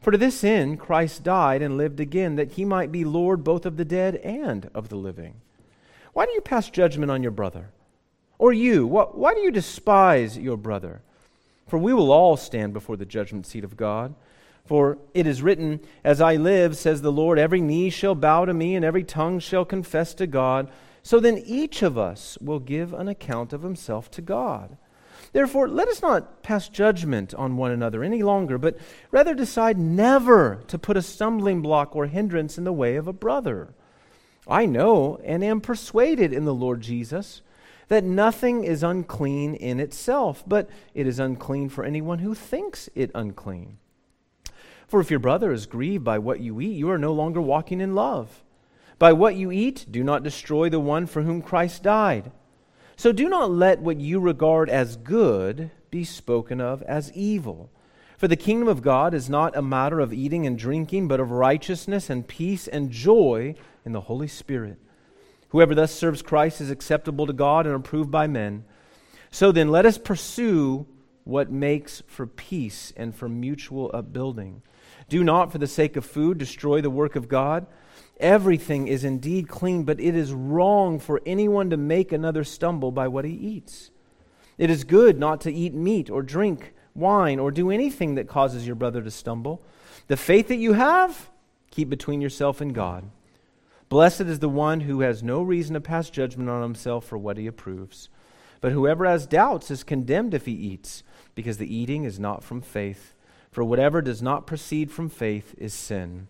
For to this end Christ died and lived again, that he might be Lord both of the dead and of the living. Why do you pass judgment on your brother? Or you, why do you despise your brother? For we will all stand before the judgment seat of God. For it is written, As I live, says the Lord, every knee shall bow to me, and every tongue shall confess to God. So then each of us will give an account of himself to God. Therefore, let us not pass judgment on one another any longer, but rather decide never to put a stumbling block or hindrance in the way of a brother. I know and am persuaded in the Lord Jesus that nothing is unclean in itself, but it is unclean for anyone who thinks it unclean. For if your brother is grieved by what you eat, you are no longer walking in love. By what you eat, do not destroy the one for whom Christ died. So do not let what you regard as good be spoken of as evil. For the kingdom of God is not a matter of eating and drinking, but of righteousness and peace and joy in the Holy Spirit. Whoever thus serves Christ is acceptable to God and approved by men. So then let us pursue what makes for peace and for mutual upbuilding. Do not, for the sake of food, destroy the work of God. Everything is indeed clean, but it is wrong for anyone to make another stumble by what he eats. It is good not to eat meat or drink wine or do anything that causes your brother to stumble. The faith that you have, keep between yourself and God. Blessed is the one who has no reason to pass judgment on himself for what he approves. But whoever has doubts is condemned if he eats, because the eating is not from faith. For whatever does not proceed from faith is sin.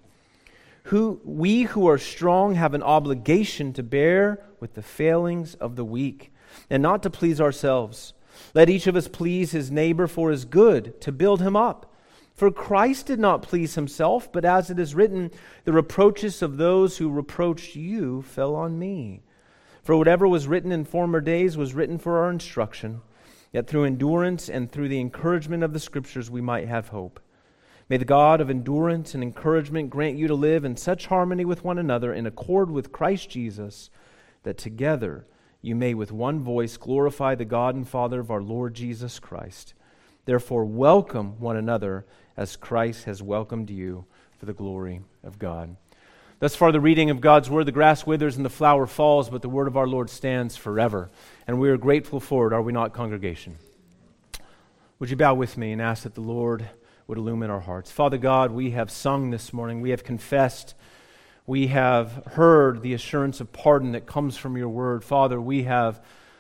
We who are strong have an obligation to bear with the failings of the weak, and not to please ourselves. Let each of us please his neighbor for his good, to build him up. For Christ did not please himself, but as it is written, the reproaches of those who reproached you fell on me. For whatever was written in former days was written for our instruction, that through endurance and through the encouragement of the Scriptures we might have hope. May the God of endurance and encouragement grant you to live in such harmony with one another in accord with Christ Jesus, that together you may with one voice glorify the God and Father of our Lord Jesus Christ. Therefore welcome one another as Christ has welcomed you for the glory of God. Thus far the reading of God's word. The grass withers and the flower falls, but the word of our Lord stands forever. And we are grateful for it, are we not, congregation? Would you bow with me and ask that the Lord would illumine our hearts. Father God, we have sung this morning, we have confessed, we have heard the assurance of pardon that comes from your word. Father, we have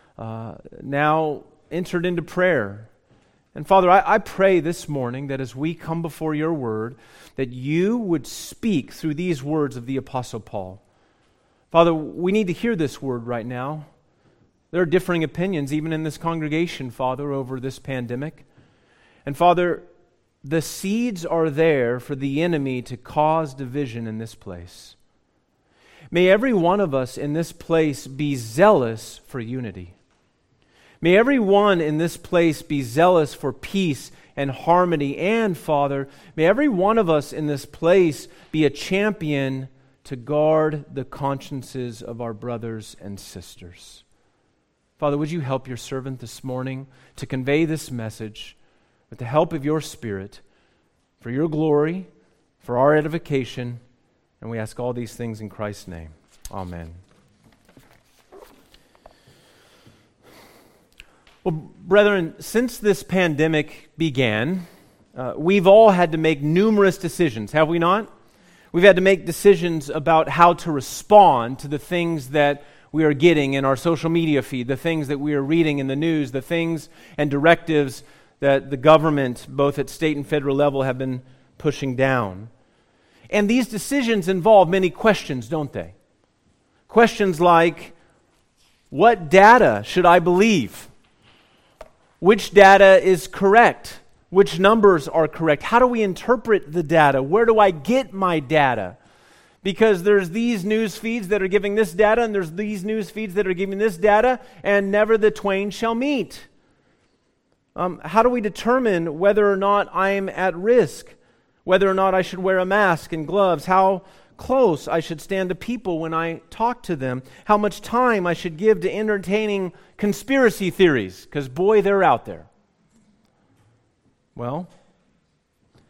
now entered into prayer. And Father, I pray this morning that as we come before your word, that you would speak through these words of the Apostle Paul. Father, we need to hear this word right now. There are differing opinions even in this congregation, Father, over this pandemic. And Father, the seeds are there for the enemy to cause division in this place. May every one of us in this place be zealous for unity. May everyone in this place be zealous for peace and harmony. And, Father, may every one of us in this place be a champion to guard the consciences of our brothers and sisters. Father, would you help your servant this morning to convey this message with the help of your Spirit, for your glory, for our edification, and we ask all these things in Christ's name. Amen. Well, brethren, since this pandemic began, we've all had to make numerous decisions, have we not? We've had to make decisions about how to respond to the things that we are getting in our social media feed, the things that we are reading in the news, the things and directives that the government, both at state and federal level, have been pushing down. And these decisions involve many questions, don't they? Questions like, what data should I believe? Which data is correct? Which numbers are correct? How do we interpret the data? Where do I get my data? Because there's these news feeds that are giving this data, and there's these news feeds that are giving this data, and never the twain shall meet. How do we determine whether or not I'm at risk? Whether or not I should wear a mask and gloves? How close I should stand to people when I talk to them? How much time I should give to entertaining conspiracy theories? Because boy, they're out there. Well,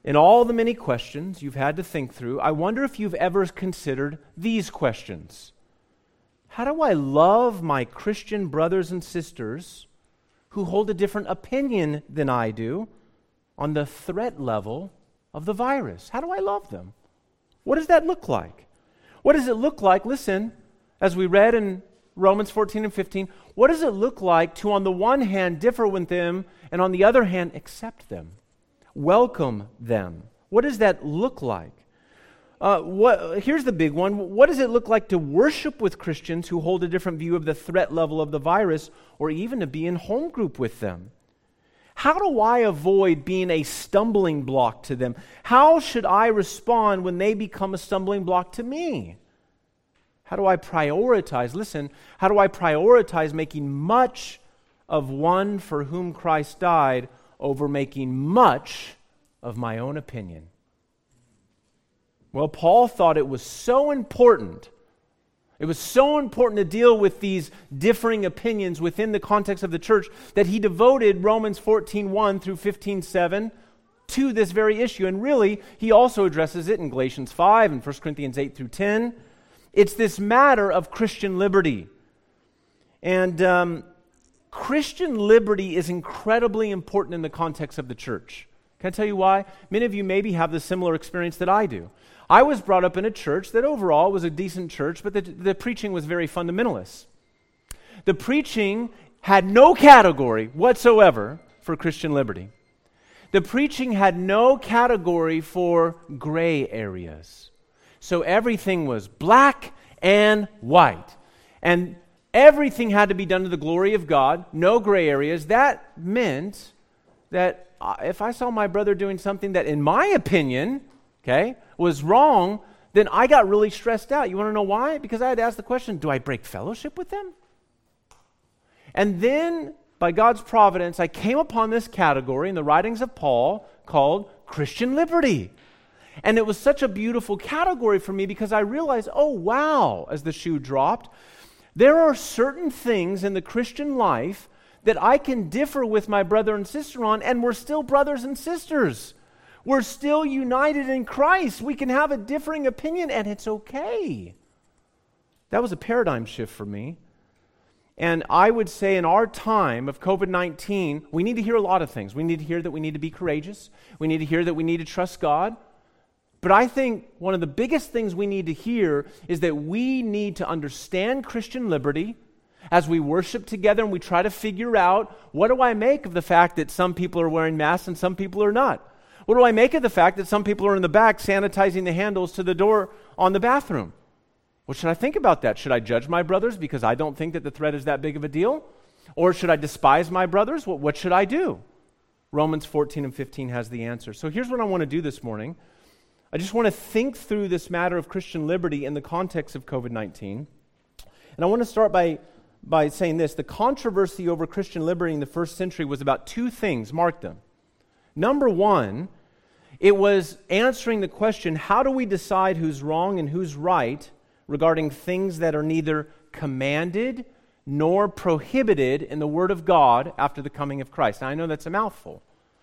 In all the many questions you've had to think through, I wonder if you've ever considered these questions. How do I love my Christian brothers and sisters who hold a different opinion than I do on the threat level of the virus? How do I love them? What does that look like? What does it look like, listen, as we read in Romans 14 and 15, what does it look like to, on the one hand, differ with them, and on the other hand, accept them? Welcome them. What does that look like? Here's the big one. What does it look like to worship with Christians who hold a different view of the threat level of the virus, or even to be in home group with them? How do I avoid being a stumbling block to them? How should I respond when they become a stumbling block to me? How do I prioritize? Listen, how do I prioritize making much of one for whom Christ died over making much of my own opinion? Well, Paul thought it was so important. It was so important to deal with these differing opinions within the context of the church that he devoted Romans 14:1 through 15:7 to this very issue. And really, he also addresses it in Galatians 5 and 1 Corinthians 8 through 10. It's this matter of Christian liberty. And Christian liberty is incredibly important in the context of the church. Can I tell you why? Many of you maybe have the similar experience that I do. I was brought up in a church that overall was a decent church, but the preaching was very fundamentalist. The preaching had no category whatsoever for Christian liberty. The preaching had no category for gray areas. So everything was black and white. And everything had to be done to the glory of God, no gray areas. That meant that if I saw my brother doing something that, in my opinion, was wrong, then I got really stressed out. You want to know why? Because I had to ask the question, do I break fellowship with them? And then, by God's providence, I came upon this category in the writings of Paul called Christian liberty. And it was such a beautiful category for me because I realized, oh wow, as the shoe dropped, there are certain things in the Christian life that I can differ with my brother and sister on, and we're still brothers and sisters. We're still united in Christ. We can have a differing opinion, and it's okay. That was a paradigm shift for me. And I would say in our time of COVID-19, we need to hear a lot of things. We need to hear that we need to be courageous. We need to hear that we need to trust God. But I think one of the biggest things we need to hear is that we need to understand Christian liberty as we worship together and we try to figure out, what do I make of the fact that some people are wearing masks and some people are not? What do I make of the fact that some people are in the back sanitizing the handles to the door on the bathroom? What should I think about that? Should I judge my brothers because I don't think that the threat is that big of a deal? Or should I despise my brothers? What should I do? Romans 14 and 15 has the answer. So here's what I want to do this morning. I just want to think through this matter of Christian liberty in the context of COVID-19. And I want to start by saying this. The controversy over Christian liberty in the first century was about two things. Mark them. Number one, it was answering the question, how do we decide who's wrong and who's right regarding things that are neither commanded nor prohibited in the Word of God after the coming of Christ? Now, I know that's a mouthful.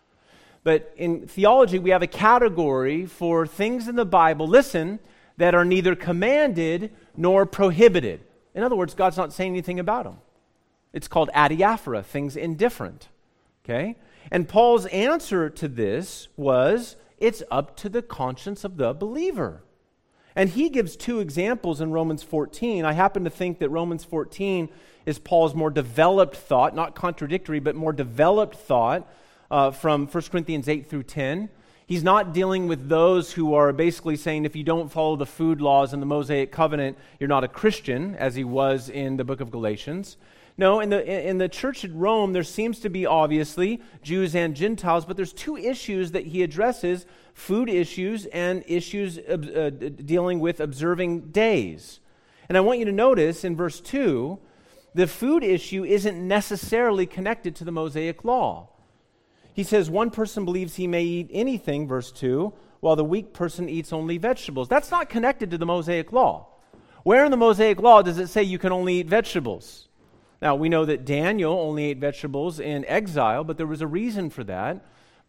But in theology, we have a category for things in the Bible, listen, that are neither commanded nor prohibited. In other words, God's not saying anything about them. It's called adiaphora, things indifferent. Okay? And Paul's answer to this was, it's up to the conscience of the believer. And he gives two examples in Romans 14. I happen to think that Romans 14 is Paul's more developed thought, not contradictory, but more developed thought from 1 Corinthians 8 through 10. He's not dealing with those who are basically saying if you don't follow the food laws in the Mosaic covenant, you're not a Christian, as he was in the book of Galatians. No, in the church at Rome, there seems to be obviously Jews and Gentiles, but there's two issues that he addresses, food issues and issues dealing with observing days. And I want you to notice in verse 2, the food issue isn't necessarily connected to the Mosaic law. He says one person believes he may eat anything, verse 2, while the weak person eats only vegetables. That's not connected to the Mosaic law. Where in the Mosaic law does it say you can only eat vegetables? Now, we know that Daniel only ate vegetables in exile, but there was a reason for that.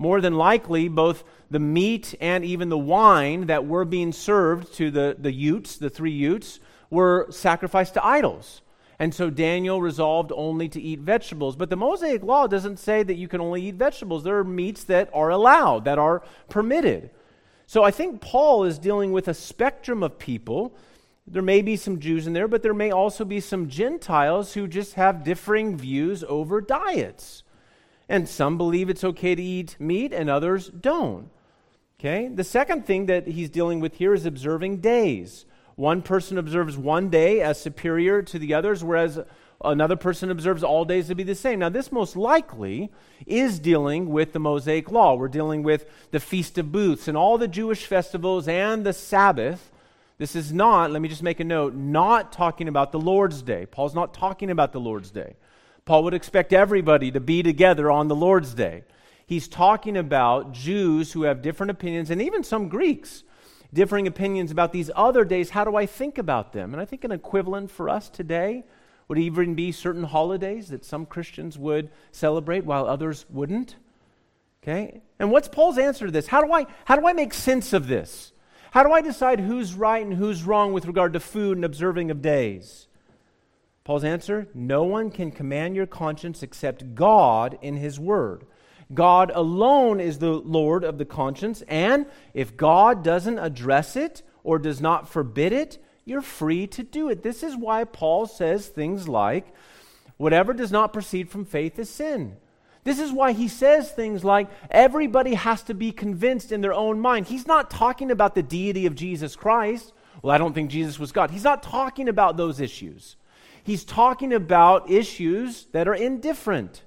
More than likely, both the meat and even the wine that were being served to the Utes, the 3 Utes, were sacrificed to idols. And so Daniel resolved only to eat vegetables. But the Mosaic Law doesn't say that you can only eat vegetables. There are meats that are allowed, that are permitted. So I think Paul is dealing with a spectrum of people. There may be some Jews in there, but there may also be some Gentiles who just have differing views over diets. And some believe it's okay to eat meat and others don't. Okay? The second thing that he's dealing with here is observing days. One person observes one day as superior to the others, whereas another person observes all days to be the same. Now, this most likely is dealing with the Mosaic Law. We're dealing with the Feast of Booths and all the Jewish festivals and the Sabbath. This is not, let me just make a note, not talking about the Lord's Day. Paul's not talking about the Lord's Day. Paul would expect everybody to be together on the Lord's Day. He's talking about Jews who have different opinions, and even some Greeks, differing opinions about these other days. How do I think about them? And I think an equivalent for us today would even be certain holidays that some Christians would celebrate while others wouldn't. Okay? And what's Paul's answer to this? How do I make sense of this? How do I decide who's right and who's wrong with regard to food and observing of days? Paul's answer, no one can command your conscience except God in His Word. God alone is the Lord of the conscience, and if God doesn't address it or does not forbid it, you're free to do it. This is why Paul says things like, whatever does not proceed from faith is sin. This is why he says things like, everybody has to be convinced in their own mind. He's not talking about the deity of Jesus Christ. Well, I don't think Jesus was God. He's not talking about those issues. He's talking about issues that are indifferent.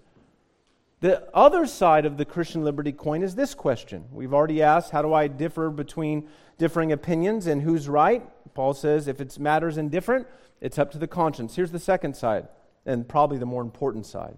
The other side of the Christian liberty coin is this question. We've already asked, how do I differ between differing opinions and who's right? Paul says, if it's matters indifferent, it's up to the conscience. Here's the second side, and probably the more important side.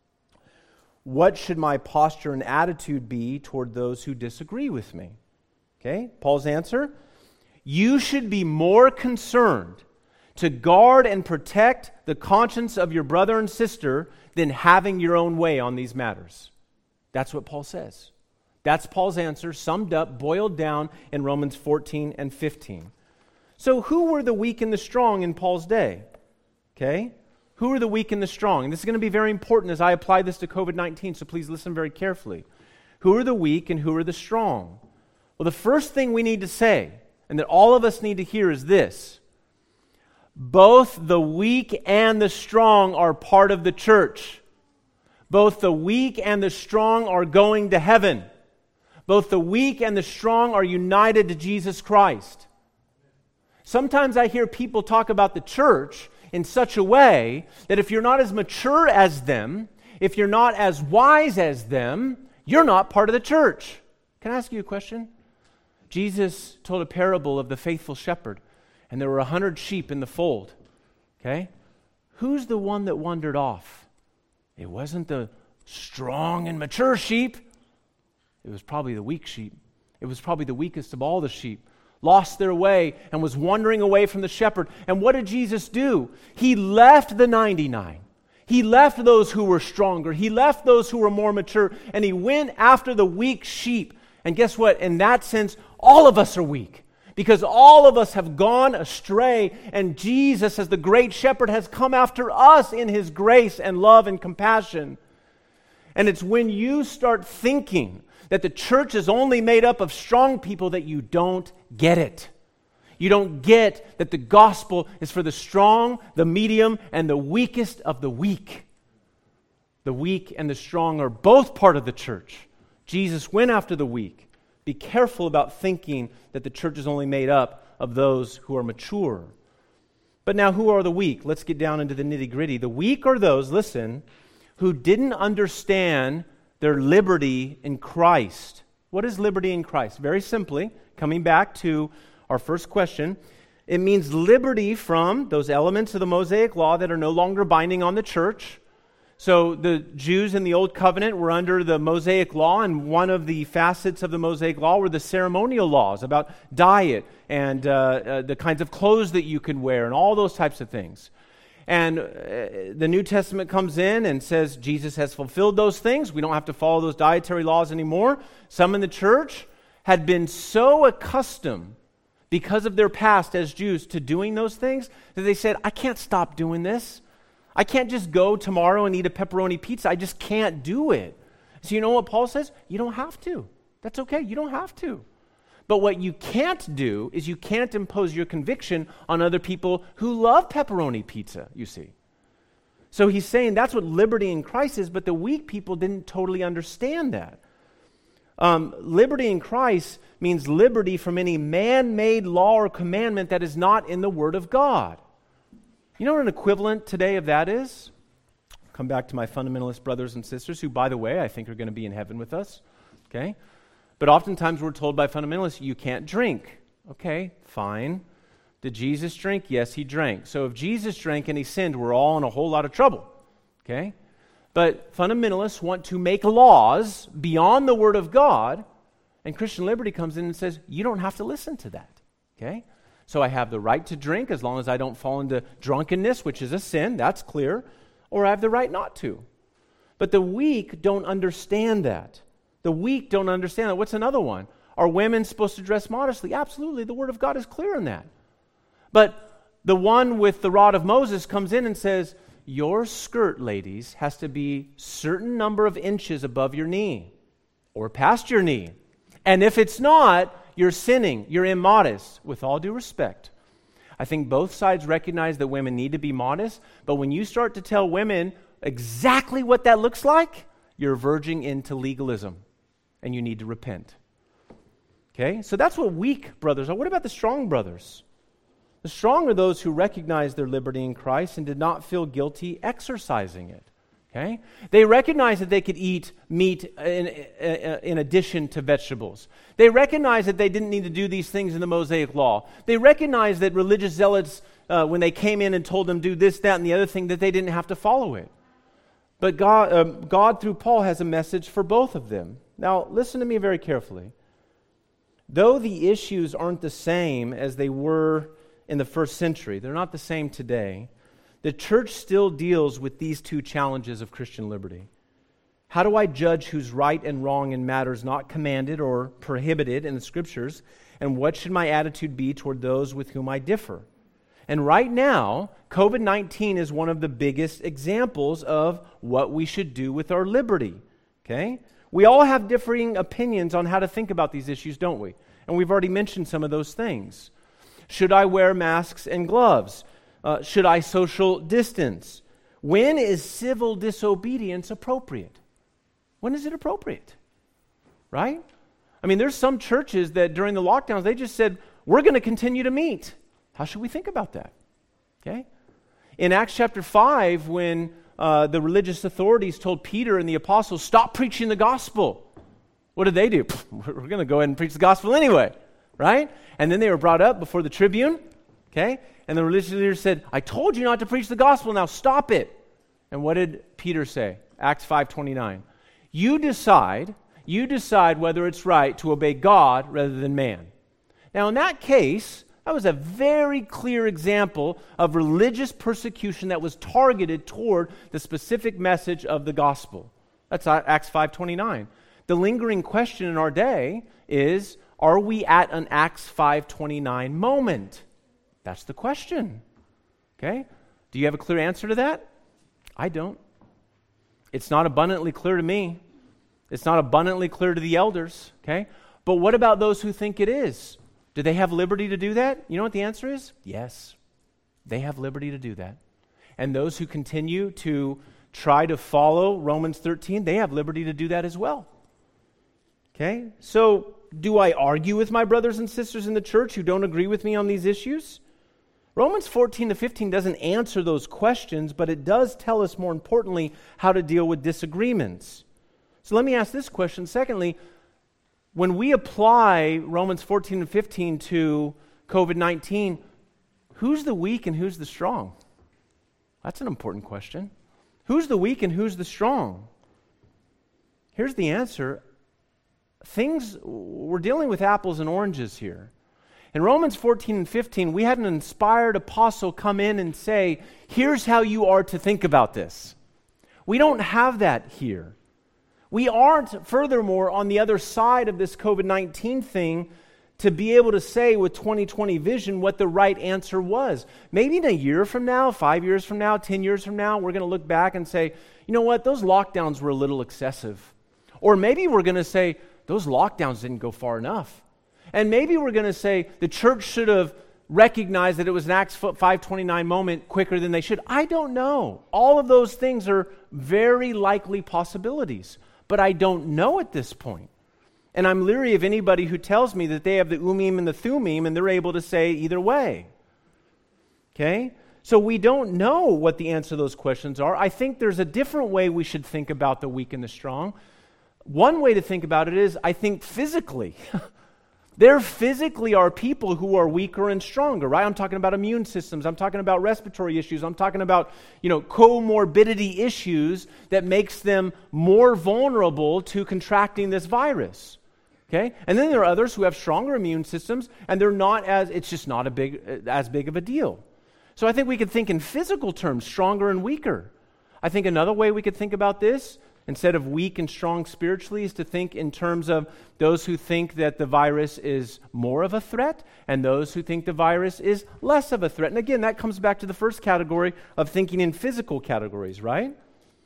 What should my posture and attitude be toward those who disagree with me? Okay, Paul's answer, you should be more concerned to guard and protect the conscience of your brother and sister than having your own way on these matters. That's what Paul says. That's Paul's answer, summed up, boiled down in Romans 14 and 15. So who were the weak and the strong in Paul's day? Okay? Who are the weak and the strong? And this is going to be very important as I apply this to COVID-19, so please listen very carefully. Who are the weak and who are the strong? Well, the first thing we need to say, and that all of us need to hear, is this. Both the weak and the strong are part of the church. Both the weak and the strong are going to heaven. Both the weak and the strong are united to Jesus Christ. Sometimes I hear people talk about the church in such a way that if you're not as mature as them, if you're not as wise as them, you're not part of the church. Can I ask you a question? Jesus told a parable of the faithful shepherd, and there were 100 sheep in the fold. Okay? Who's the one that wandered off? It wasn't the strong and mature sheep. It was probably the weak sheep. It was probably the weakest of all the sheep. Lost their way and was wandering away from the shepherd. And what did Jesus do? He left the 99. He left those who were stronger. He left those who were more mature. And he went after the weak sheep. And guess what? In that sense, all of us are weak. Because all of us have gone astray. And Jesus, as the great shepherd, has come after us in His grace and love and compassion. And it's when you start thinking that the church is only made up of strong people that you don't get it. You don't get that the gospel is for the strong, the medium, and the weakest of the weak. The weak and the strong are both part of the church. Jesus went after the weak. Be careful about thinking that the church is only made up of those who are mature. But now, who are the weak? Let's get down into the nitty-gritty. The weak are those, listen, who didn't understand their liberty in Christ. What is liberty in Christ? Very simply, coming back to our first question, it means liberty from those elements of the Mosaic Law that are no longer binding on the church. So the Jews in the Old Covenant were under the Mosaic Law, and one of the facets of the Mosaic Law were the ceremonial laws about diet and the kinds of clothes that you can wear and all those types of things. And the New Testament comes in and says Jesus has fulfilled those things. We don't have to follow those dietary laws anymore. Some in the church had been so accustomed, because of their past as Jews, to doing those things, that they said, I can't stop doing this. I can't just go tomorrow and eat a pepperoni pizza. I just can't do it. So you know what Paul says? You don't have to. That's okay. You don't have to. But what you can't do is you can't impose your conviction on other people who love pepperoni pizza, you see. So he's saying that's what liberty in Christ is, but the weak people didn't totally understand that. Liberty in Christ means liberty from any man-made law or commandment that is not in the Word of God. You know what an equivalent today of that is? Come back to my fundamentalist brothers and sisters, who, by the way, I think are going to be in heaven with us. Okay? But oftentimes we're told by fundamentalists, you can't drink. Okay, fine. Did Jesus drink? Yes, he drank. So if Jesus drank and he sinned, we're all in a whole lot of trouble. Okay? But fundamentalists want to make laws beyond the Word of God, and Christian liberty comes in and says, you don't have to listen to that. Okay? So I have the right to drink as long as I don't fall into drunkenness, which is a sin, that's clear, or I have the right not to. But the weak don't understand that. The weak don't understand that. What's another one? Are women supposed to dress modestly? Absolutely. The Word of God is clear on that. But the one with the rod of Moses comes in and says, your skirt, ladies, has to be certain number of inches above your knee or past your knee. And if it's not, you're sinning. You're immodest, with all due respect. I think both sides recognize that women need to be modest, but when you start to tell women exactly what that looks like, you're verging into legalism. And you need to repent. Okay? So that's what weak brothers are. What about the strong brothers? The strong are those who recognize their liberty in Christ and did not feel guilty exercising it. Okay? They recognize that they could eat meat in addition to vegetables. They recognize that they didn't need to do these things in the Mosaic Law. They recognize that religious zealots, when they came in and told them do this, that, and the other thing, that they didn't have to follow it. But God, through Paul, has a message for both of them. Now, listen to me very carefully. Though the issues aren't the same as they were in the first century, they're not the same today, the church still deals with these two challenges of Christian liberty. How do I judge who's right and wrong in matters not commanded or prohibited in the Scriptures? And what should my attitude be toward those with whom I differ? And right now, COVID-19 is one of the biggest examples of what we should do with our liberty. Okay? We all have differing opinions on how to think about these issues, don't we? And we've already mentioned some of those things. Should I wear masks and gloves? Should I social distance? When is civil disobedience appropriate? When is it appropriate? Right? I mean, there's some churches that during the lockdowns, they just said, we're going to continue to meet. How should we think about that? Okay? In Acts chapter 5, when the religious authorities told Peter and the apostles, stop preaching the gospel. What did they do? We're going to go ahead and preach the gospel anyway, right? And then they were brought up before the tribune, okay? And the religious leaders said, I told you not to preach the gospel, now stop it. And what did Peter say? Acts 5:29. You decide whether it's right to obey God rather than man. Now in that case, that was a very clear example of religious persecution that was targeted toward the specific message of the gospel. That's Acts 5:29. The lingering question in our day is, are we at an Acts 5:29 moment? That's the question. Okay? Do you have a clear answer to that? I don't. It's not abundantly clear to me. It's not abundantly clear to the elders. Okay? But what about those who think it is? Do they have liberty to do that? You know what the answer is? Yes. They have liberty to do that. And those who continue to try to follow Romans 13, they have liberty to do that as well. Okay? So, do I argue with my brothers and sisters in the church who don't agree with me on these issues? Romans 14 to 15 doesn't answer those questions, but it does tell us, more importantly, how to deal with disagreements. So let me ask this question. Secondly, when we apply Romans 14 and 15 to COVID-19, who's the weak and who's the strong? That's an important question. Who's the weak and who's the strong? Here's the answer. We're dealing with apples and oranges here. In Romans 14 and 15, we had an inspired apostle come in and say, here's how you are to think about this. We don't have that here. We aren't, furthermore, on the other side of this COVID-19 thing to be able to say with 2020 vision what the right answer was. Maybe in a year from now, 5 years from now, 10 years from now, we're going to look back and say, you know what, those lockdowns were a little excessive. Or maybe we're going to say, those lockdowns didn't go far enough. And maybe we're going to say the church should have recognized that it was an Acts 5:29 moment quicker than they should. I don't know. All of those things are very likely possibilities, but I don't know at this point. And I'm leery of anybody who tells me that they have the umim and the thumim and they're able to say either way. Okay? So we don't know what the answer to those questions are. I think there's a different way we should think about the weak and the strong. One way to think about it is, I think physically. There physically are people who are weaker and stronger, right? I'm talking about immune systems. I'm talking about respiratory issues. I'm talking about, comorbidity issues that makes them more vulnerable to contracting this virus. Okay? And then there are others who have stronger immune systems, and it's just not as big of a deal. So I think we could think in physical terms, stronger and weaker. I think another way we could think about this, instead of weak and strong spiritually, is to think in terms of those who think that the virus is more of a threat and those who think the virus is less of a threat. And again, that comes back to the first category of thinking in physical categories, right?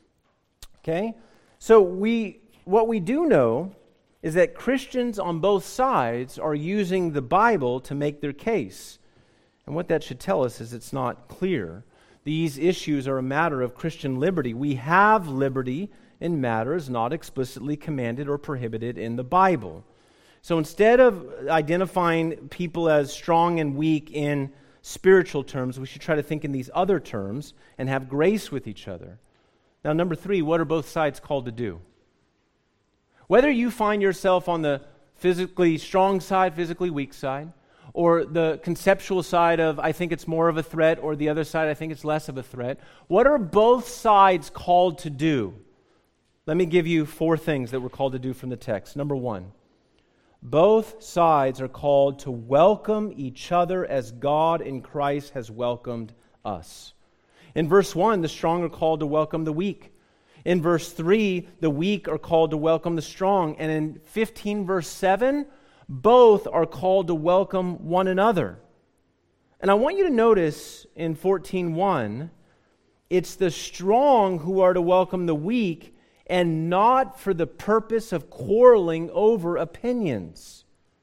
Okay? So what we do know is that Christians on both sides are using the Bible to make their case. And what that should tell us is it's not clear. These issues are a matter of Christian liberty. We have liberty in matters not explicitly commanded or prohibited in the Bible. So instead of identifying people as strong and weak in spiritual terms, we should try to think in these other terms and have grace with each other. Now, number 3, what are both sides called to do? Whether you find yourself on the physically strong side, physically weak side, or the conceptual side of, I think it's more of a threat, or the other side, I think it's less of a threat, what are both sides called to do? Let me give you 4 things that we're called to do from the text. Number 1, both sides are called to welcome each other as God in Christ has welcomed us. In verse 1, the strong are called to welcome the weak. In verse 3, the weak are called to welcome the strong. And in 15 verse 7, both are called to welcome one another. And I want you to notice in 14:1, it's the strong who are to welcome the weak, and not for the purpose of quarreling over opinions.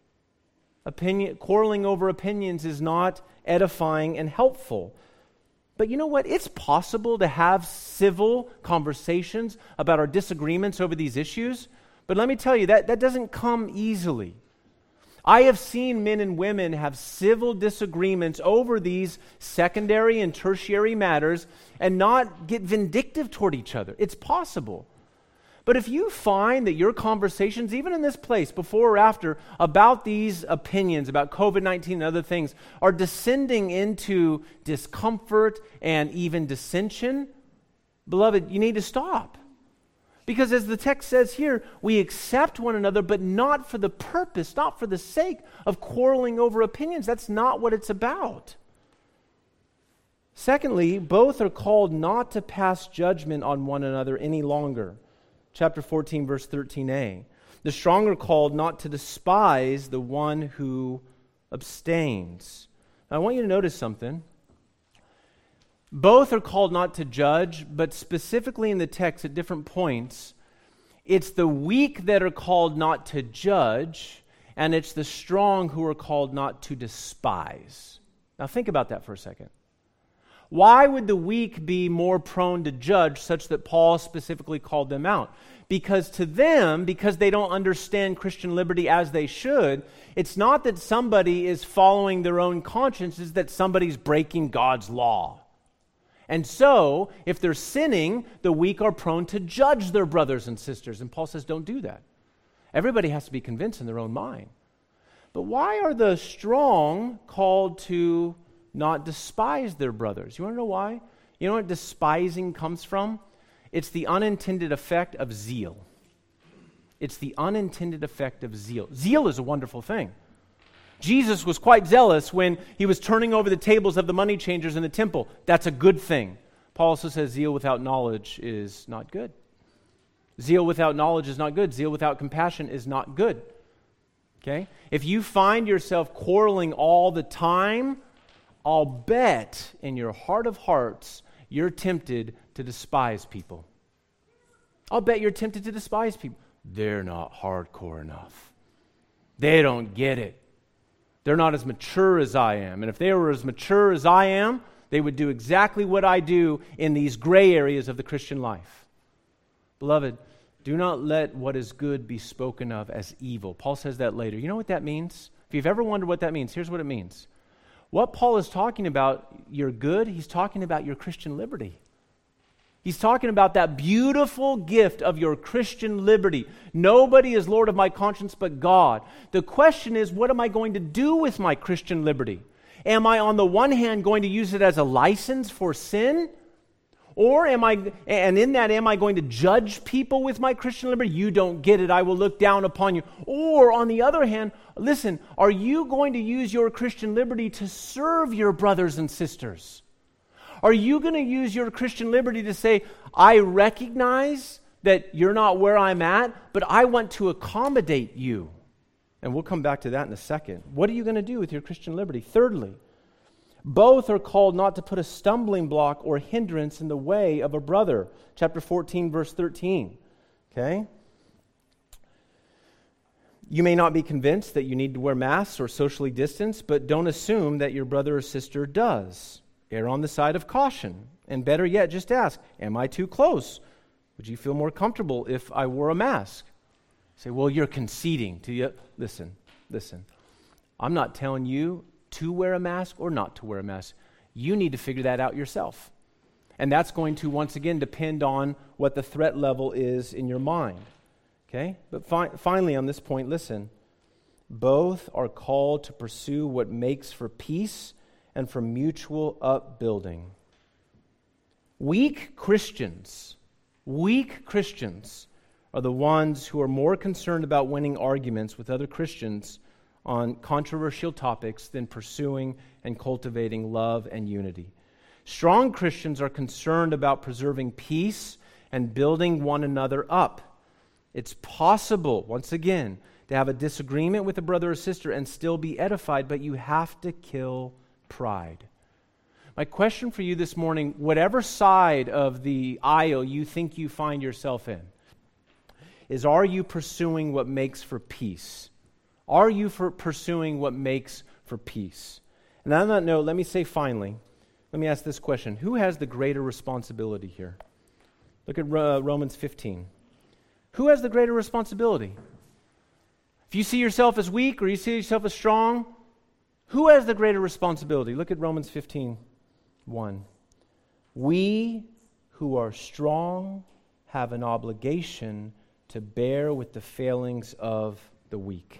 Quarreling over opinions is not edifying and helpful. But you know what? It's possible to have civil conversations about our disagreements over these issues. But let me tell you, that doesn't come easily. I have seen men and women have civil disagreements over these secondary and tertiary matters and not get vindictive toward each other. It's possible. But if you find that your conversations, even in this place, before or after, about these opinions, about COVID-19 and other things, are descending into discomfort and even dissension, beloved, you need to stop. Because as the text says here, we accept one another, but not for the purpose, not for the sake of quarreling over opinions. That's not what it's about. Secondly, both are called not to pass judgment on one another any longer. Chapter 14, verse 13a. The strong are called not to despise the one who abstains. Now, I want you to notice something. Both are called not to judge, but specifically in the text at different points, it's the weak that are called not to judge, and it's the strong who are called not to despise. Now, think about that for a second. Why would the weak be more prone to judge such that Paul specifically called them out? Because to them, because they don't understand Christian liberty as they should, it's not that somebody is following their own conscience, it's that somebody's breaking God's law. And so, if they're sinning, the weak are prone to judge their brothers and sisters. And Paul says, don't do that. Everybody has to be convinced in their own mind. But why are the strong called to not despise their brothers? You want to know why? You know what despising comes from? It's the unintended effect of zeal. It's the unintended effect of zeal. Zeal is a wonderful thing. Jesus was quite zealous when he was turning over the tables of the money changers in the temple. That's a good thing. Paul also says zeal without knowledge is not good. Zeal without knowledge is not good. Zeal without compassion is not good. Okay? If you find yourself quarreling all the time, I'll bet in your heart of hearts you're tempted to despise people. I'll bet you're tempted to despise people. They're not hardcore enough. They don't get it. They're not as mature as I am. And if they were as mature as I am, they would do exactly what I do in these gray areas of the Christian life. Beloved, do not let what is good be spoken of as evil. Paul says that later. You know what that means? If you've ever wondered what that means, here's what it means. What Paul is talking about, your good, he's talking about your Christian liberty. He's talking about that beautiful gift of your Christian liberty. Nobody is Lord of my conscience but God. The question is, what am I going to do with my Christian liberty? Am I, on the one hand, going to use it as a license for sin? Or am I going to judge people with my Christian liberty? You don't get it, I will look down upon you. Or, on the other hand, listen, are you going to use your Christian liberty to serve your brothers and sisters? Are you going to use your Christian liberty to say, I recognize that you're not where I'm at, but I want to accommodate you? And we'll come back to that in a second. What are you going to do with your Christian liberty? Thirdly, both are called not to put a stumbling block or hindrance in the way of a brother. Chapter 14, verse 13. Okay? You may not be convinced that you need to wear masks or socially distance, but don't assume that your brother or sister does. Err on the side of caution. And better yet, just ask, am I too close? Would you feel more comfortable if I wore a mask? Say, well, you're conceding to you. Listen. I'm not telling you to wear a mask or not to wear a mask. You need to figure that out yourself. And that's going to, once again, depend on what the threat level is in your mind. Okay? But finally, on this point, listen. Both are called to pursue what makes for peace and for mutual upbuilding. Weak Christians are the ones who are more concerned about winning arguments with other Christians on controversial topics than pursuing and cultivating love and unity. Strong Christians are concerned about preserving peace and building one another up. It's possible, once again, to have a disagreement with a brother or sister and still be edified, but you have to kill pride. My question for you this morning, whatever side of the aisle you think you find yourself in, is, are you pursuing what makes for peace? Are you pursuing what makes for peace? And on that note, let me say finally, let me ask this question. Who has the greater responsibility here? Look at Romans 15. Who has the greater responsibility? If you see yourself as weak or you see yourself as strong, who has the greater responsibility? Look at Romans 15:1. We who are strong have an obligation to bear with the failings of the weak.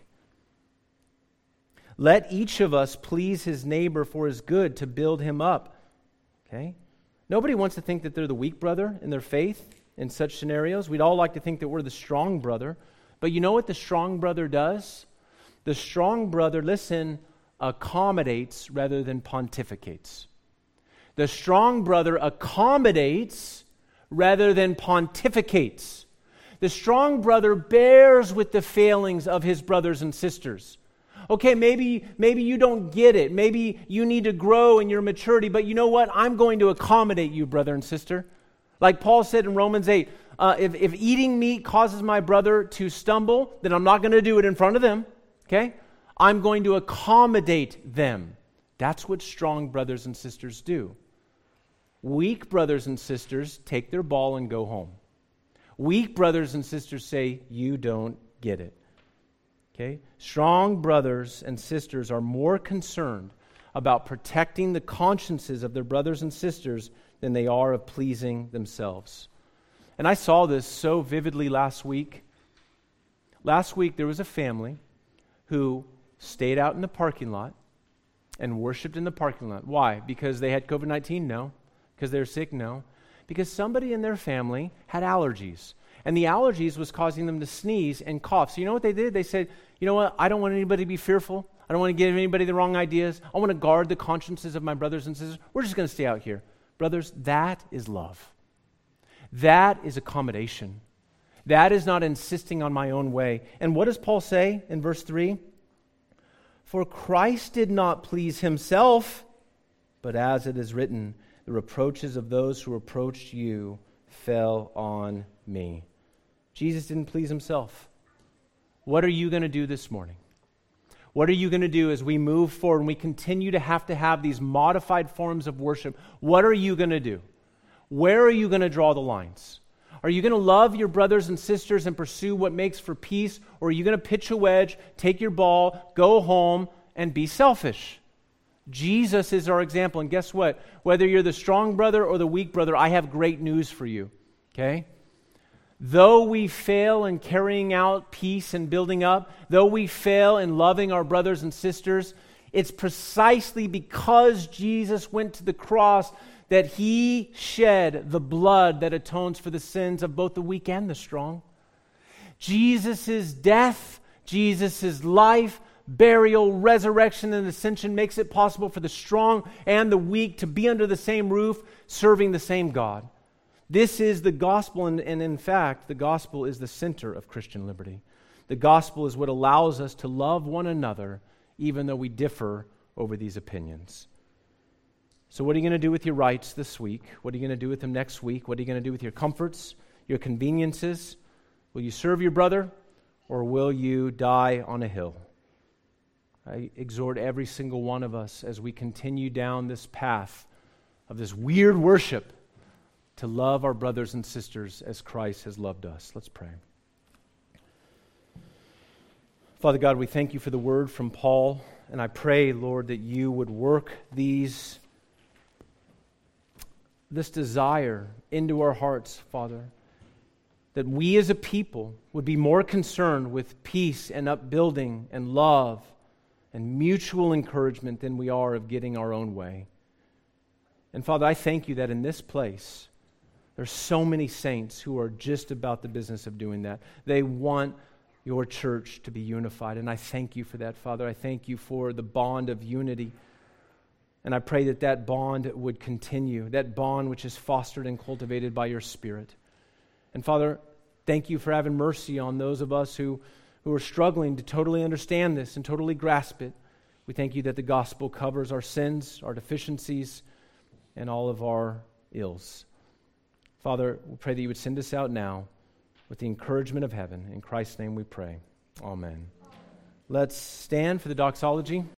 Let each of us please his neighbor for his good, to build him up. Okay? Nobody wants to think that they're the weak brother in their faith in such scenarios. We'd all like to think that we're the strong brother. But you know what the strong brother does? The strong brother, listen, accommodates rather than pontificates. The strong brother accommodates rather than pontificates. The strong brother bears with the failings of his brothers and sisters. Okay, maybe you don't get it. Maybe you need to grow in your maturity, but you know what? I'm going to accommodate you, brother and sister. Like Paul said in Romans 8, if eating meat causes my brother to stumble, then I'm not going to do it in front of them. Okay? I'm going to accommodate them. That's what strong brothers and sisters do. Weak brothers and sisters take their ball and go home. Weak brothers and sisters say, you don't get it. Okay? Strong brothers and sisters are more concerned about protecting the consciences of their brothers and sisters than they are of pleasing themselves. And I saw this so vividly last week. Last week there was a family who stayed out in the parking lot and worshiped in the parking lot. Why? Because they had COVID-19? No. Because they were sick? No. Because somebody in their family had allergies. And the allergies was causing them to sneeze and cough. So you know what they did? They said, you know what? I don't want anybody to be fearful. I don't want to give anybody the wrong ideas. I want to guard the consciences of my brothers and sisters. We're just going to stay out here. Brothers, that is love. That is accommodation. That is not insisting on my own way. And what does Paul say in verse 3? For Christ did not please himself, but as it is written, the reproaches of those who reproached you fell on me. Jesus didn't please himself. What are you going to do this morning? What are you going to do as we move forward and we continue to have these modified forms of worship? What are you going to do? Where are you going to draw the lines? Are you going to love your brothers and sisters and pursue what makes for peace? Or are you going to pitch a wedge, take your ball, go home, and be selfish? Jesus is our example. And guess what? Whether you're the strong brother or the weak brother, I have great news for you. Okay? Though we fail in carrying out peace and building up, though we fail in loving our brothers and sisters, it's precisely because Jesus went to the cross that he shed the blood that atones for the sins of both the weak and the strong. Jesus' death, Jesus' life, burial, resurrection, and ascension makes it possible for the strong and the weak to be under the same roof, serving the same God. This is the gospel, and in fact, the gospel is the center of Christian liberty. The gospel is what allows us to love one another, even though we differ over these opinions. So what are you going to do with your rights this week? What are you going to do with them next week? What are you going to do with your comforts, your conveniences? Will you serve your brother, or will you die on a hill? I exhort every single one of us as we continue down this path of this weird worship to love our brothers and sisters as Christ has loved us. Let's pray. Father God, we thank you for the word from Paul, and I pray, Lord, that you would work this desire into our hearts, Father, that we as a people would be more concerned with peace and upbuilding and love and mutual encouragement than we are of getting our own way. And Father, I thank you that in this place, there's so many saints who are just about the business of doing that. They want your church to be unified, and I thank you for that, Father. I thank you for the bond of unity. And I pray that that bond would continue, that bond which is fostered and cultivated by your Spirit. And Father, thank you for having mercy on those of us who are struggling to totally understand this and totally grasp it. We thank you that the gospel covers our sins, our deficiencies, and all of our ills. Father, we pray that you would send us out now with the encouragement of heaven. In Christ's name we pray. Amen. Let's stand for the doxology.